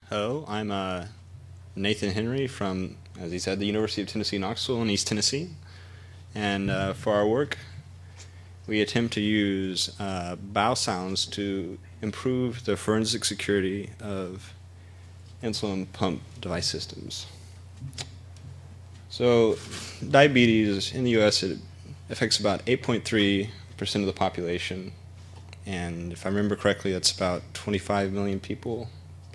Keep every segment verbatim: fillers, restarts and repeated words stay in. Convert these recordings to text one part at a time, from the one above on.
Hello, I'm uh, Nathan Henry from, as he said, the University of Tennessee Knoxville in East Tennessee. And uh, for our work, we attempt to use uh, bow sounds to improve the forensic security of insulin pump device systems. So, diabetes in the U S, it affects about eight point three percent of the population. And if I remember correctly, that's about twenty-five million people.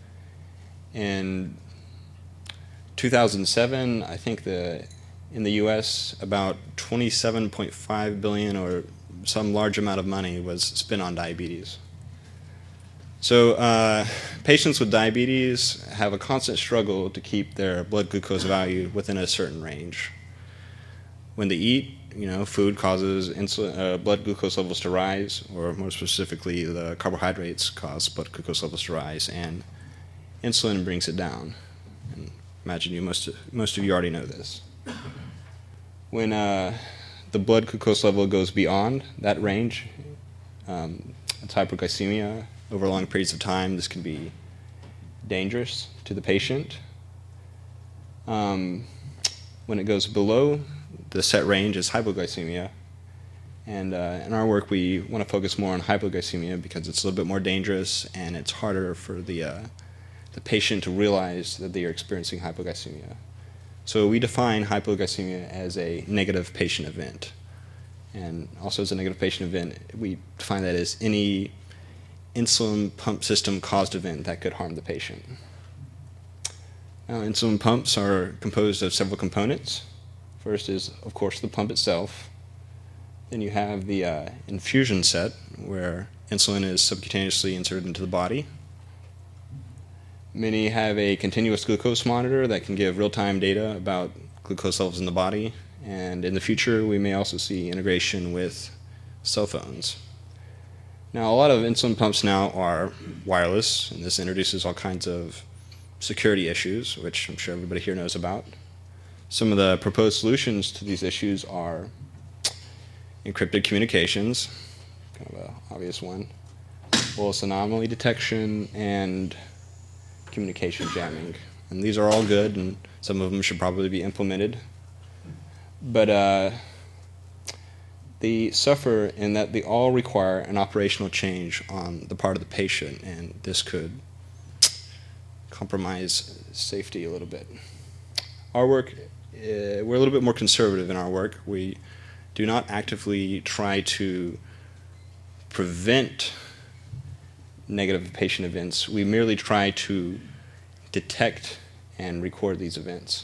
In two thousand seven, I think the in the U S about twenty-seven point five billion dollars or some large amount of money was spent on diabetes. So uh, patients with diabetes have a constant struggle to keep their blood glucose value within a certain range. When they eat, you know, food causes insulin, uh, blood glucose levels to rise, or more specifically, the carbohydrates cause blood glucose levels to rise, and insulin brings it down. And imagine you most most of you already know this. When uh, the blood glucose level goes beyond that range, um, it's hyperglycemia over long periods of time. This can be dangerous to the patient. Um, when it goes below the set range is hypoglycemia. And uh, in our work, we want to focus more on hypoglycemia because it's a little bit more dangerous and it's harder for the uh, the patient to realize that they are experiencing hypoglycemia. So we define hypoglycemia as a negative patient event. And also as a negative patient event, we define that as any insulin pump system caused event that could harm the patient. Now, insulin pumps are composed of several components. First is, of course, the pump itself. Then you have the uh, infusion set, where insulin is subcutaneously inserted into the body. Many have a continuous glucose monitor that can give real-time data about glucose levels in the body. And in the future, we may also see integration with cell phones. Now, a lot of insulin pumps now are wireless, and this introduces all kinds of security issues, which I'm sure everybody here knows about. Some of the proposed solutions to these issues are encrypted communications, kind of an obvious one, Willis anomaly detection, and communication jamming. And these are all good, and some of them should probably be implemented. But uh, they suffer in that they all require an operational change on the part of the patient, and this could compromise safety a little bit. Our work, uh, we're a little bit more conservative in our work. We do not actively try to prevent negative patient events. We merely try to detect and record these events.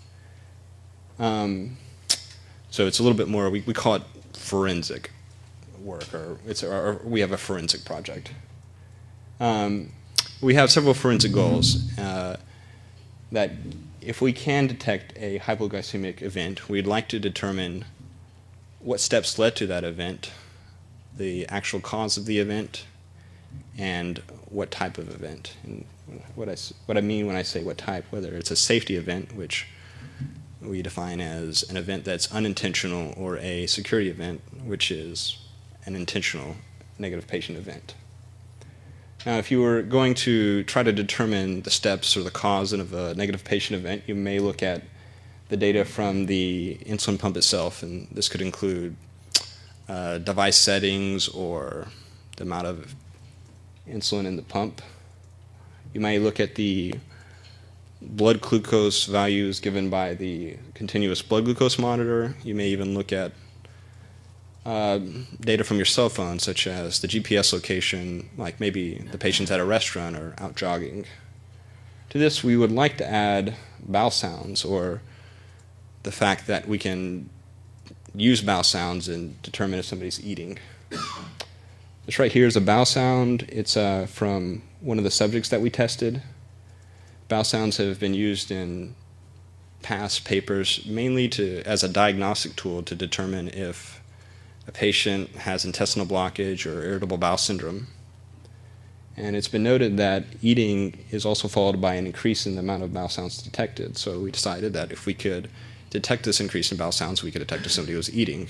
Um, so it's a little bit more, we, we call it forensic work, or, it's, or we have a forensic project. Um, we have several forensic goals uh, that if we can detect a hypoglycemic event, we'd like to determine what steps led to that event, the actual cause of the event, and what type of event. And what I, what I mean when I say what type, whether it's a safety event, which we define as an event that's unintentional, or a security event, which is an intentional negative patient event. Now, if you were going to try to determine the steps or the cause of a negative patient event, you may look at the data from the insulin pump itself, and this could include uh, device settings or the amount of insulin in the pump. You may look at the blood glucose values given by the continuous blood glucose monitor. You may even look at uh, data from your cell phone, such as the G P S location, like maybe the patient's at a restaurant or out jogging. To this, we would like to add bow sounds, or the fact that we can use bow sounds and determine if somebody's eating. This right here is a bow sound. It's uh, from one of the subjects that we tested. Bow sounds have been used in past papers mainly to as a diagnostic tool to determine if a patient has intestinal blockage or irritable bowel syndrome. And it's been noted that eating is also followed by an increase in the amount of bow sounds detected. So we decided that if we could detect this increase in bow sounds, we could detect if somebody was eating.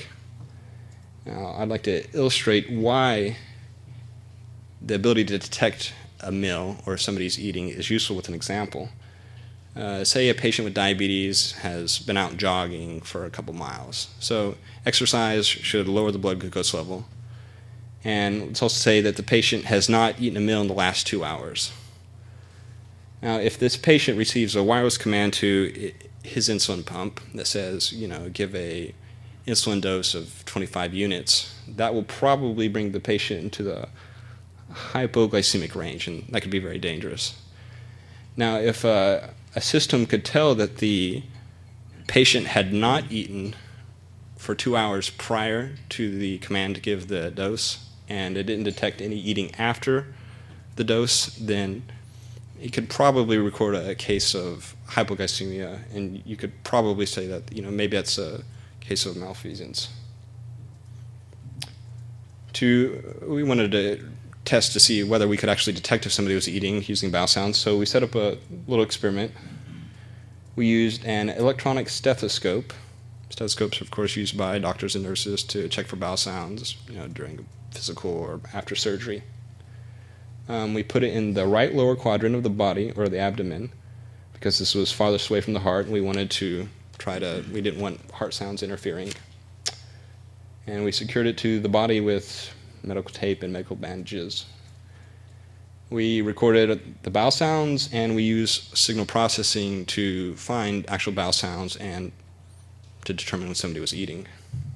Now, I'd like to illustrate why the ability to detect a meal or somebody's eating is useful with an example. Uh, say a patient with diabetes has been out jogging for a couple miles. So exercise should lower the blood glucose level. And let's also say that the patient has not eaten a meal in the last two hours. Now, if this patient receives a wireless command to his insulin pump that says, you know, give a insulin dose of twenty-five units, that will probably bring the patient into the hypoglycemic range, and that could be very dangerous. Now, if uh, a system could tell that the patient had not eaten for two hours prior to the command to give the dose, and it didn't detect any eating after the dose, then it could probably record a case of hypoglycemia, and you could probably say that, you know, maybe that's a case of malfeasance. To, we wanted to test to see whether we could actually detect if somebody was eating using bowel sounds, so we set up a little experiment. We used an electronic stethoscope. Stethoscopes are, of course, used by doctors and nurses to check for bowel sounds, you know, during a physical or after surgery. Um, we put it in the right lower quadrant of the body, or the abdomen, because this was farthest away from the heart, and we wanted to try to, we didn't want heart sounds interfering. And we secured it to the body with medical tape and medical bandages. We recorded the bowel sounds, and we used signal processing to find actual bowel sounds and to determine when somebody was eating.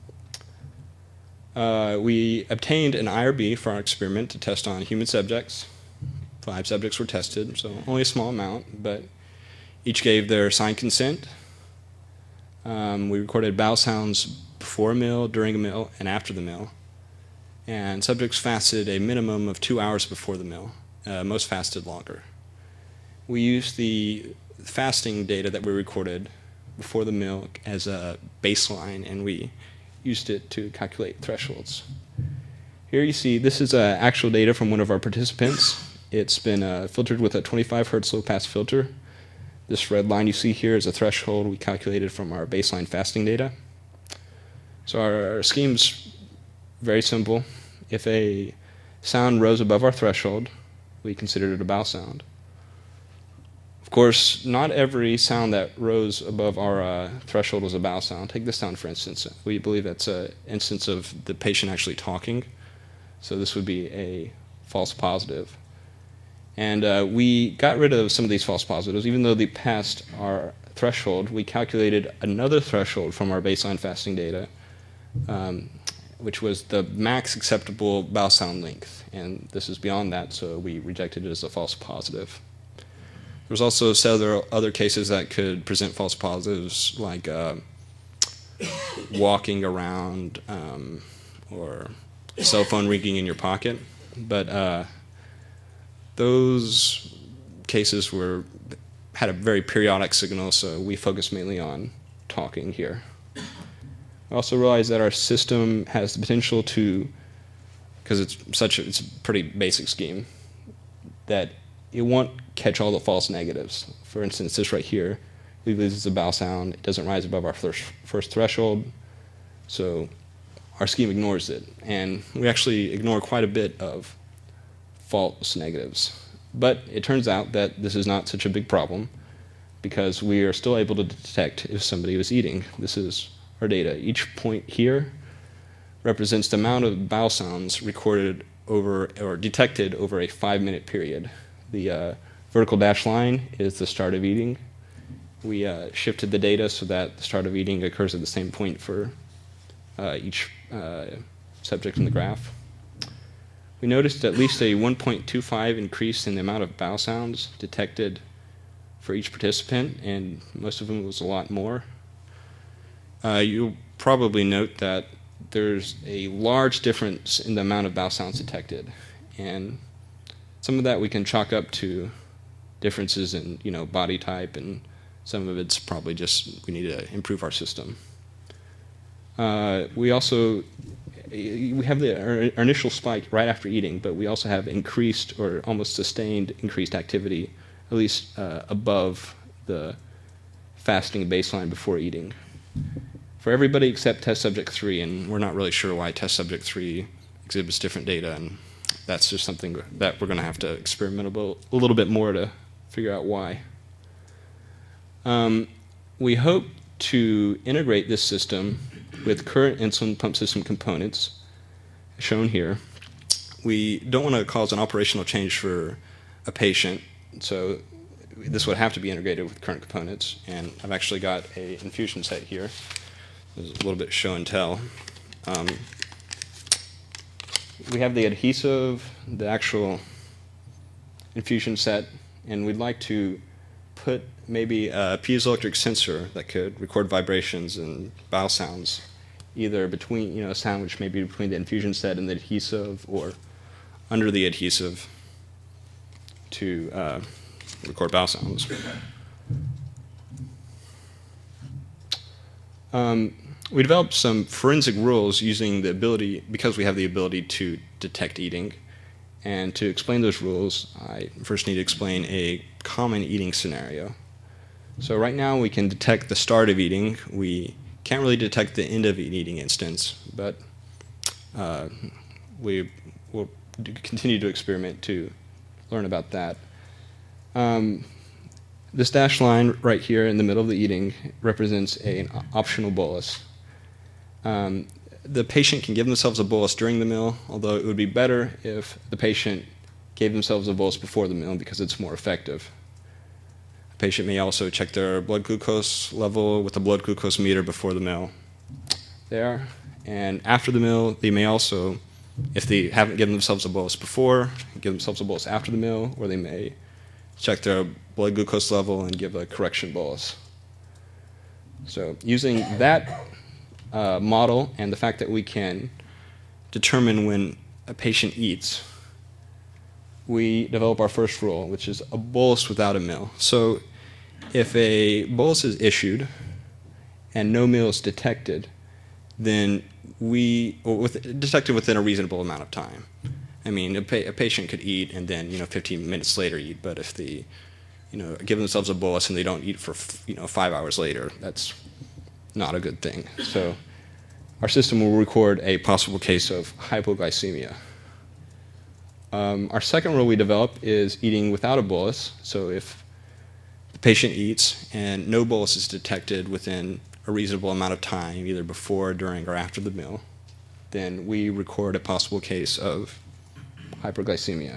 Uh, we obtained an I R B for our experiment to test on human subjects. Five subjects were tested, so only a small amount, but each gave their signed consent. Um, we recorded bowel sounds before a meal, during a meal, and after the meal. And subjects fasted a minimum of two hours before the meal. Uh, most fasted longer. We used the fasting data that we recorded before the meal as a baseline, and we used it to calculate thresholds. Here you see this is uh, actual data from one of our participants. It's been uh, filtered with a twenty-five hertz low pass filter. This red line you see here is a threshold we calculated from our baseline fasting data. So our, our scheme's very simple. If a sound rose above our threshold, we considered it a bowel sound. Of course, not every sound that rose above our uh, threshold was a bowel sound. Take this sound, for instance. We believe that's an instance of the patient actually talking. So this would be a false positive. And uh, we got rid of some of these false positives. Even though they passed our threshold, we calculated another threshold from our baseline fasting data, um, which was the max acceptable bowel sound length. And this is beyond that, so we rejected it as a false positive. There's also several other cases that could present false positives, like uh, walking around um, or cell phone ringing in your pocket. But uh, those cases were had a very periodic signal, so we focused mainly on talking here. I also realized that our system has the potential to, because it's such a, it's a pretty basic scheme, that it won't catch all the false negatives. For instance, this right here, we believe this is a bowel sound. It doesn't rise above our first, first threshold, so our scheme ignores it. And we actually ignore quite a bit of false negatives. But it turns out that this is not such a big problem, because we are still able to detect if somebody was eating. This is our data. Each point here represents the amount of bowel sounds recorded over or detected over a five-minute period. The uh, vertical dashed line is the start of eating. We uh, shifted the data so that the start of eating occurs at the same point for uh, each uh, subject in the graph. We noticed at least a one point two five increase in the amount of bowel sounds detected for each participant, and most of them was a lot more. Uh, you'll probably note that there's a large difference in the amount of bowel sounds detected, and some of that we can chalk up to differences in, you know, body type, and some of it's probably just we need to improve our system. Uh, we also we have the, our, our initial spike right after eating, but we also have increased or almost sustained increased activity, at least uh, above the fasting baseline before eating. For everybody except test subject three, and we're not really sure why test subject three exhibits different data, and that's just something that we're going to have to experiment a little, a little bit more to figure out why. Um, we hope to integrate this system with current insulin pump system components, shown here. We don't want to cause an operational change for a patient, so this would have to be integrated with current components, and I've actually got a infusion set here. There's a little bit show and tell. Um, we have the adhesive, the actual infusion set, and we'd like to put maybe a piezoelectric sensor that could record vibrations and bowel sounds, either between, you know, a sandwich maybe between the infusion set and the adhesive, or under the adhesive to uh, record bowel sounds. Um, we developed some forensic rules using the ability, because we have the ability to detect eating. And to explain those rules, I first need to explain a common eating scenario. So right now we can detect the start of eating. We can't really detect the end of an eating instance, but uh, we will continue to experiment to learn about that. Um, this dashed line right here in the middle of the eating represents a, an optional bolus. Um, the patient can give themselves a bolus during the meal, although it would be better if the patient gave themselves a bolus before the meal because it's more effective. The patient may also check their blood glucose level with a blood glucose meter before the meal. There. And after the meal, they may also, if they haven't given themselves a bolus before, give themselves a bolus after the meal, or they may check their blood glucose level and give a correction bolus. So using that uh, model and the fact that we can determine when a patient eats, we develop our first rule, which is a bolus without a meal. So if a bolus is issued and no meal is detected, then we, or with, detected within a reasonable amount of time. I mean, a, pa a patient could eat and then, you know, fifteen minutes later eat, but if they, you know, give themselves a bolus and they don't eat for, you know, five hours later, that's not a good thing. So our system will record a possible case of hypoglycemia. Um, our second rule we develop is eating without a bolus. So if the patient eats and no bolus is detected within a reasonable amount of time, either before, during, or after the meal, then we record a possible case of hyperglycemia.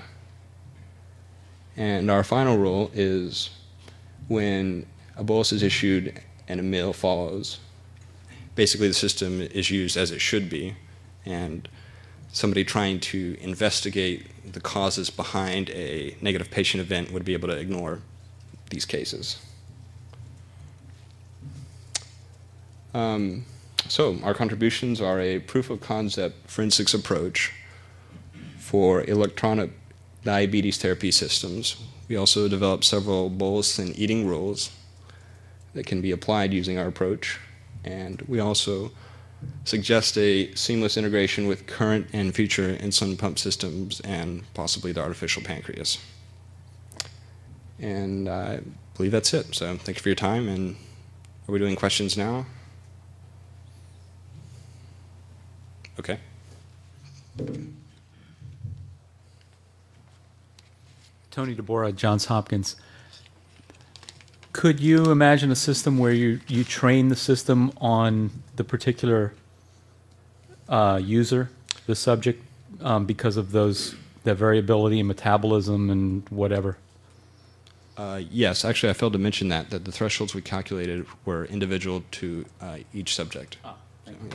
And our final rule is when a bolus is issued and a meal follows, basically the system is used as it should be, and somebody trying to investigate the causes behind a negative patient event would be able to ignore these cases. Um, so our contributions are a proof of concept forensics approach for electronic diabetes therapy systems. We also developed several bolus and eating rules that can be applied using our approach. And we also suggest a seamless integration with current and future insulin pump systems and possibly the artificial pancreas. And I believe that's it. So thank you for your time. And are we doing questions now? Okay. Tony DeBora, Johns Hopkins. Could you imagine a system where you, you train the system on the particular uh, user, the subject, um, because of those that variability in metabolism and whatever? Uh, yes, actually I failed to mention that, that the thresholds we calculated were individual to uh, each subject. Ah, thank So, you.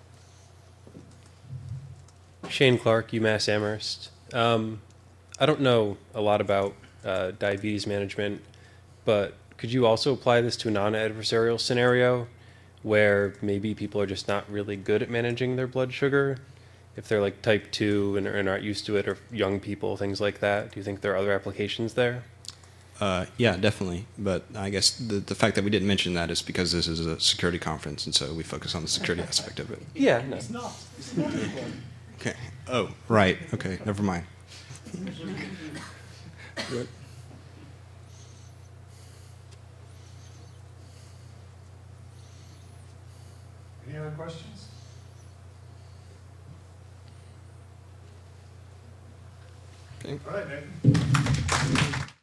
yeah. Shane Clark, UMass Amherst. Um, I don't know a lot about uh, diabetes management, but could you also apply this to a non-adversarial scenario where maybe people are just not really good at managing their blood sugar? If they're like type two and, and aren't used to it, or young people, things like that, do you think there are other applications there? Uh, yeah, definitely. But I guess the, the fact that we didn't mention that is because this is a security conference, and so we focus on the security aspect of it. Yeah, no. It's not. It's not important. Okay. Oh, right. Okay, never mind. Good. Any other questions? Okay. All right, man.